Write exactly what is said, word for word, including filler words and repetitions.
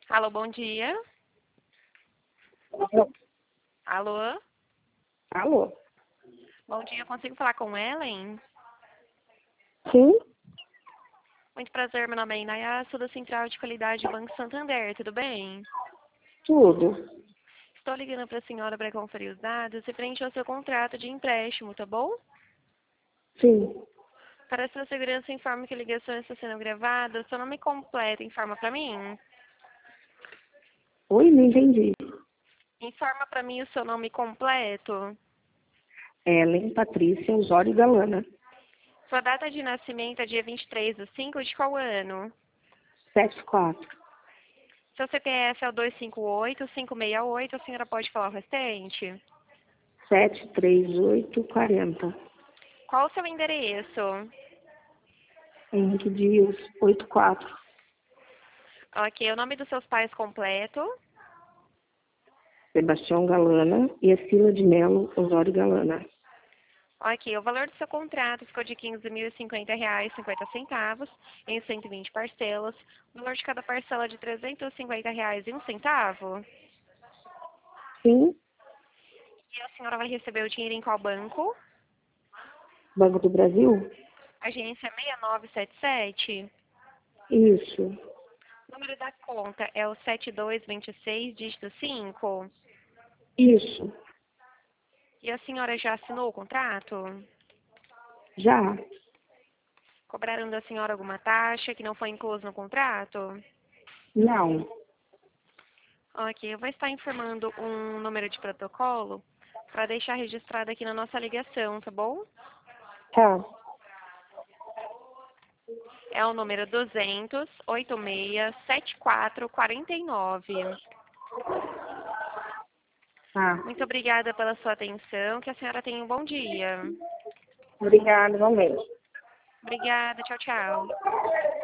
Alô, bom dia. Alô? Alô? Alô? Bom dia, consigo falar com Ellen? Sim? Muito prazer, meu nome é Inaya, sou da Central de Qualidade do Banco Santander, tudo bem? Tudo. Estou ligando para a senhora para conferir os dados e preencher o seu contrato de empréstimo, tá bom? Sim. Para sua segurança, informe que a ligação está sendo gravada. Seu nome completo, informa para mim. Oi, não entendi. Informa para mim o seu nome completo. Ellen Patrícia Osório Galana. Sua data de nascimento é dia vinte e três de cinco de qual ano? sete quatro. Seu C P F é o dois cinco oito, cinco seis oito, a senhora pode falar o restante? sete três oito quarenta. Qual o seu endereço? Henrique Dias oitenta e quatro. Ok, o nome dos seus pais completo. Sebastião Galana e Escila de Melo Osório Galana. Ok, o valor do seu contrato ficou de quinze mil e cinquenta reais e cinquenta centavos em cento e vinte parcelas. O valor de cada parcela é de trezentos e cinquenta reais e um centavo. Sim? E a senhora vai receber o dinheiro em qual banco? Banco do Brasil? Agência seis nove sete sete. Isso. O número da conta é o sete dois dois seis, dígito cinco. Isso. E a senhora já assinou o contrato? Já? Cobraram da senhora alguma taxa que não foi incluso no contrato? Não. Ok, eu vou estar informando um número de protocolo para deixar registrado aqui na nossa ligação, tá bom? Tá. É o número duzentos, oitenta e seis, setenta e quatro, quarenta e nove. Tá. Muito obrigada pela sua atenção, que a senhora tenha um bom dia. Obrigada, igualmente. Obrigada, tchau, tchau.